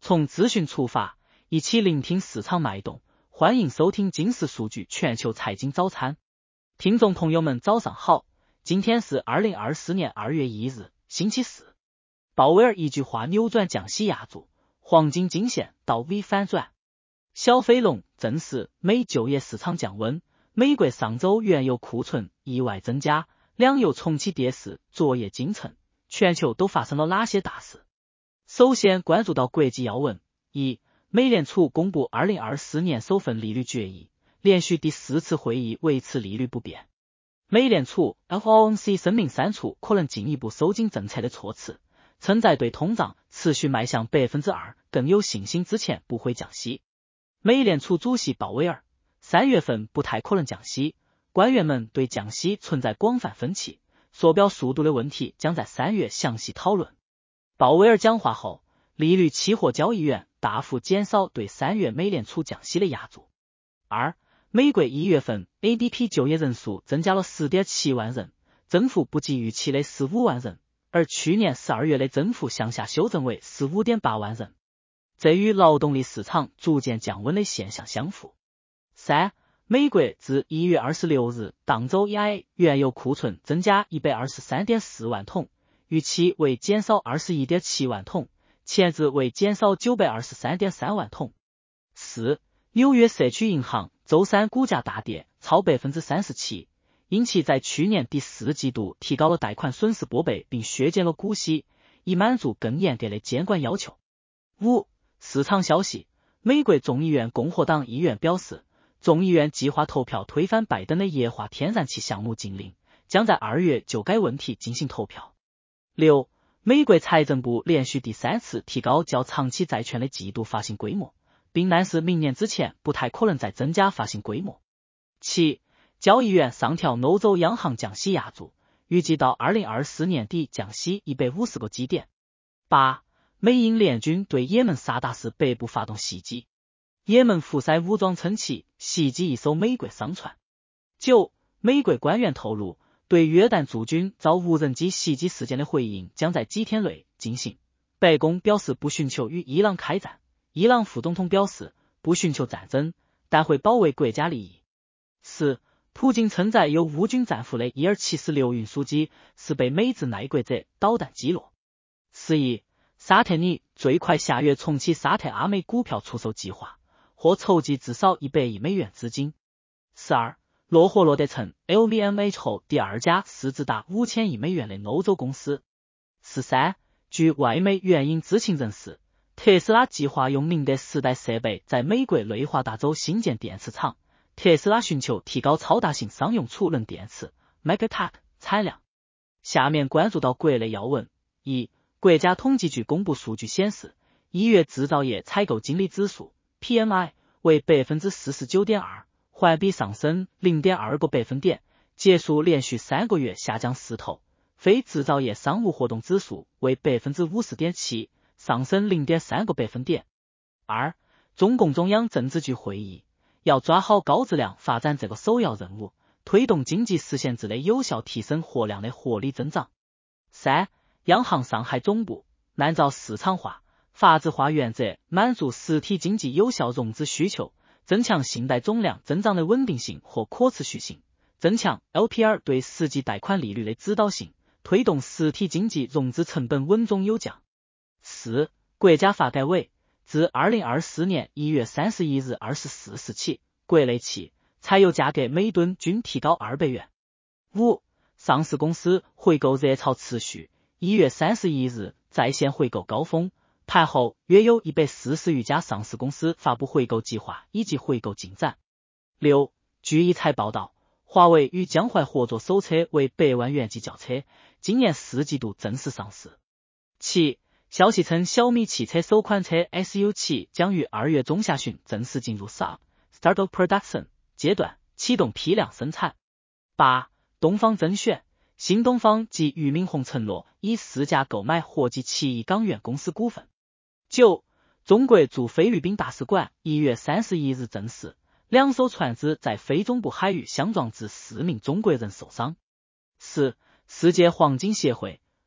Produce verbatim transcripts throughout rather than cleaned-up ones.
从资讯出发，一起聆听市场脉动。欢迎收听金石数据全球财经早餐。听众朋友们早上好，今天是二零二四年二月一日，星期四。鲍威尔一句话扭转降息压注，黄金金线到 V 反转。小非农证实美就业市场降温，美国上周原油库存意外增加，两油重启跌势昨夜今晨。全球都发生了哪些大事？首先关注到国际要闻。一、美联储公布二零二四年首份利率决议，连续第四次会议维持利率不变。美联储 F O M C 声明删除可能进一步收紧政策的措辞，称在对通胀持续迈向 百分之二 更有信心之前不会降息。美联储主席鲍威尔三月份不太可能降息，官员们对降息存在广泛分歧，缩表速度的问题将在三月详细讨论。鲍威尔讲话后，利率期货交易员大幅减少对三月美联储降息的压注。二、美国一月份 A D P 就业人数增加了 十点七万人，增幅不及预期的十五万人，而去年十二月的增幅向下修正为 十五点八万人，这与劳动力市场逐渐降温的现象相符。三、美国自一月二十六日当周以来原油库存增加 一百二十三点四万桶，预期为减少 二十一点七万桶，前值为减少 九百二十三点三万桶。四、纽约社区银行周三股价大跌超 百分之三十七， 因其在去年第四季度提高了贷款损失拨备并削减了股息，以满足更严格的监管要求。五、市场消息，美国众议院共和党议员表示，众议院计划投票推翻拜登的液化天然气项目禁令，将在二月就该问题进行投票。六、美国财政部连续第三次提高较长期债券的季度发行规模，并暗示明年之前不太可能再增加发行规模。七、交易员上调欧洲央行降息压注，预计到二零二四年底降息一百五十个基点。八、美英联军对也门萨达市北部发动袭击，也门胡塞武装称其袭击一艘美国商船。九、美国官员透露，对约旦驻军遭无人机袭击事件的回应将在几天内进行。白宫表示不寻求与伊朗开战，伊朗副总统表示不寻求战争，但会保卫国家利益。十、普京称载有乌军战俘的伊尔七十六运输机是被美制爱国者导弹击落。十一、沙特尼最快下月重启沙特阿美股票出售计划，或筹集至少一百亿美元资金。十二、洛霍洛德成 L V M H 后第二家市值达五千亿美元的欧洲公司。十三、据外媒援引知情人士，特斯拉计划用宁德时代设备在美国内华达州新建电池厂，特斯拉寻求提高超大型商用储能电池 Megapack 产量。下面关注到国内要闻。一、国家统计局公布数据显示，一月制造业采购经理指数 P M I 为 百分之四十九点二， 环比上升 零点二 个百分点，结束连续三个月下降势头。非制造业商务活动指数为 百分之五十点七， 上升 零点三 个百分点。二、中共中央政治局会议要抓好高质量发展这个首要任务，推动经济实现质的有效提升货量的活力增长。三、央行上海总部按照市场化、法治化原则，满足实体经济有效融资需求，增强信贷总量增长的稳定性和可持续性，增强 L P R 对实际贷款利率的指导性，推动实体经济融资成本稳中有降。四、国家发改委自二零二四年一月三十一日二十四时起，国内汽柴油价格每吨均提高二百元。五、上市公司回购热潮持续，一月三十一日在线回购高峰，盘后约有一百四十余家上市公司发布回购计划以及回购进展。六、据一财报道，华为与江淮合作首车为百万元级轿车，今年四季度正式上市。七、消息称小米汽车首款车 S U 七将于二月中下旬正式进入 S A P Start of Production 阶段，启动批量生产。八、东方甄选，新东方及俞敏洪承诺以市价购买合计七亿港元公司股份。九、中国驻菲律宾大使馆一月三十一日证实，两艘船只在非中部海域相撞致四名中国人受伤。十、世界黄金协会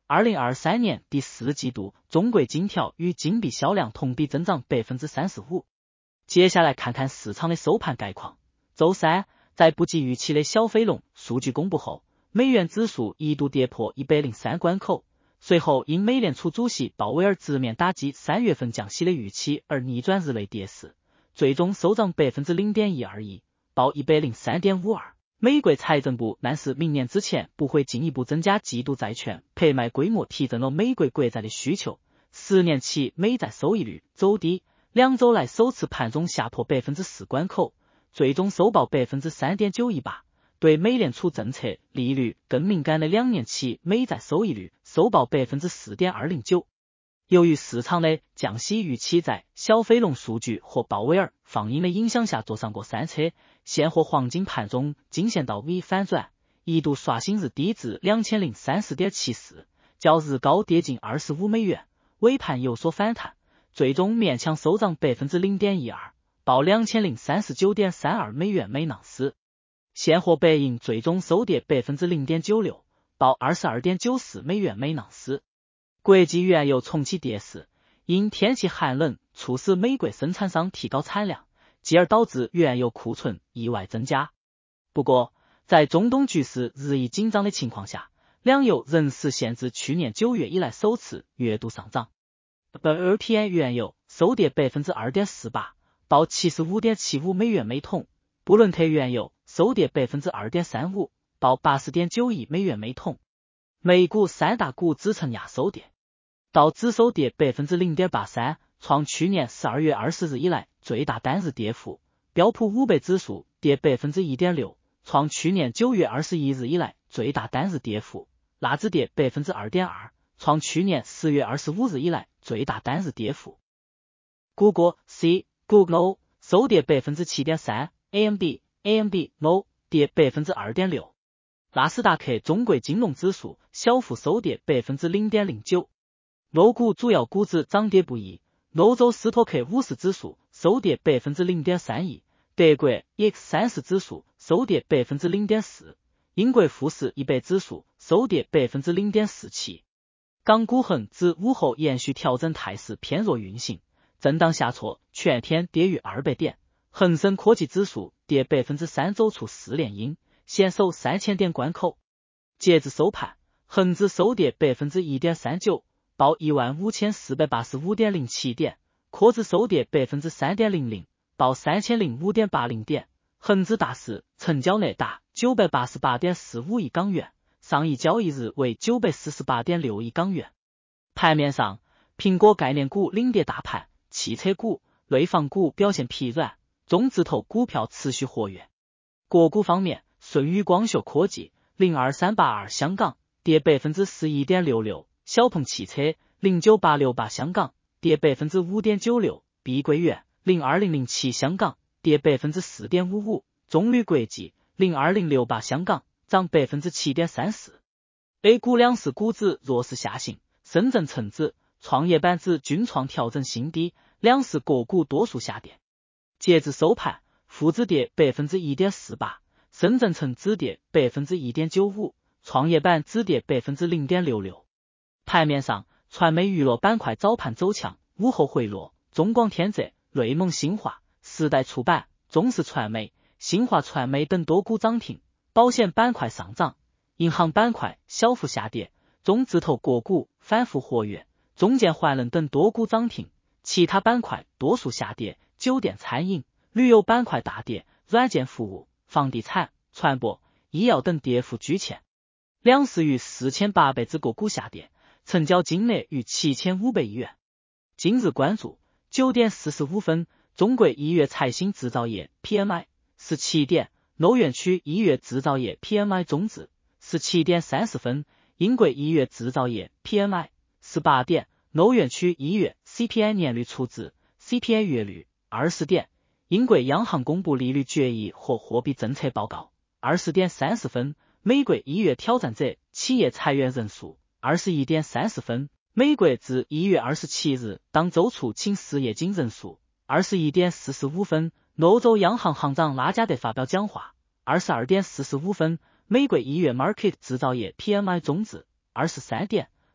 二零二三年第四季度，中国金条与金币销量同比增长 百分之三十五。接下来看看市场的收盘概况。周三，在不及预期的小非农数据公布后，美元指数一度跌破一百零三关口，随后因美联储主席鲍威尔直面打击三月份降息的预期而逆转日内跌势，最终收涨 百分之零点一二一，报 一百零三点五二。美国财政部暗示明年之前不会进一步增加季度债券拍卖规模，提振了美国国债的需求。十年期美债收益率走低，两周来首次盘中下破 百分之四 关口，最终收报 百分之三点九一八。对美联储政策利率更敏感的两年期美债收益率收报 百分之四点二零九。由于市场的降息预期在小非农数据和鲍威尔放鹰的影响下坐上过山车，现货黄金盘中惊现到 V 反转，一度刷新日低至 两千零三十点七四， 较日高跌近二十五美元，尾盘有所反弹，最终勉强收涨 百分之零点一二， 报 两千零三十九点三二美元每盎司。现货白银最终收跌 百分之零点九六， 报 二十二点九四美元每盎司。国际原油重启跌势，因天气寒冷促使美国生产商提高产量，继而导致原油库存意外增加。不过，在中东局势日益紧张的情况下，两油仍实现自去年九月以来首次月度上涨。W T I 原油收跌 百分之二点四八， 报 七十五点七五美元每桶，布伦特原油收跌 百分之二点三五， 报 八十点九一美元每桶。美股三大股指承压收跌，道指收跌 百分之零点八三， 创去年十二月二十日以来最大单日跌幅。标普五百指数跌 百分之一点六， 创去年九月二十一日以来最大单日跌幅。纳指跌 百分之二点二， 创去年十月二十五日以来最大单日跌幅。谷歌 C Google O 收跌 百分之七点三， A M D A M D O 跌 百分之二点六。纳斯达克中国金融指数小幅收跌 百分之零点零九。欧股主要股指涨跌不一，欧洲斯托克五十指数收跌 百分之零点三一， 德国 E X 三十 指数收跌 百分之零点四， 英国富时一百指数收跌 百分之零点四七。港股恒指午后延续调整态势偏弱运行，震荡下挫，全天跌逾二百点。恒生科技指数跌 百分之三， 走出四连阴，险守三千点关口。截至收盘，恒指收跌 百分之一点三九， 报 一万五千四百八十五点零七 点，科指收跌 百分之三点零零， 报 三千零五点八零 点。恒指大市成交额达 九百八十八点四五亿港元，上一交易日为 九百四十八点六亿港元。盘面上，苹果概念股领跌大盘，汽车股、内房股表现疲软，中字头股票持续活跃。个股方面，舜宇光学科技 零二三八二 香港跌 百分之十一点六六， 小鹏汽车 零九八六八 香港跌 百分之五点九六， 碧桂园 零二零零七 香港跌 百分之四点五五， 中铝国际 零二零六八 香港涨 百分之七点三四。 A 股两市股指弱势下行，深圳成指、创业板指均创调整新低，两市个股多数下跌。截至收盘，沪指跌 百分之一点四八， 深圳成指跌 百分之一点九五， 创业板指跌 百分之零点六六。 盘面上，传媒娱乐板块早盘走强，午后回落，中广天泽、瑞梦新华、时代出版、中视传媒、新华传媒等多股涨停，保险板块上涨，银行板块小幅下跌，中字头个股反复活跃，中建环能等多股涨停，其他板块多数下跌，酒店餐饮、旅游板块大跌，软件服务、房地产、传播、医药等跌幅居前。两市逾四千八百只个股下跌，成交金额逾七千五百亿元。今日关注九点四十五分，中国一月财新制造业 P M I 十七点，欧元区一月制造业 P M I 终值十七点三十分，英国一月制造业 P M I 十八点，欧元区一月 C P I 年率初值 C P I 月率二十点，英国央行公布利率决议和货币政策报告二十点三十分，美国一月挑战者企业裁员人数二十一点三十分，美国自一月二十七日当周初请失业金人数二十一点四十五分，欧洲央行行长拉加德发表讲话二十二点四十五分，美国一月 Market 制造业 P M I 终值二十三点，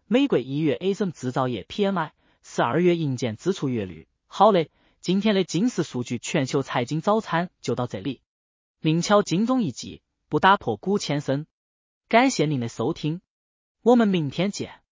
美国一月 A S M 制造业 P M I， 十二月营建支出月率。好嘞，今天的金石数据全球财经早餐就到这里。另敲金钟一击，不打破古千声。感谢您的收听，我们明天见。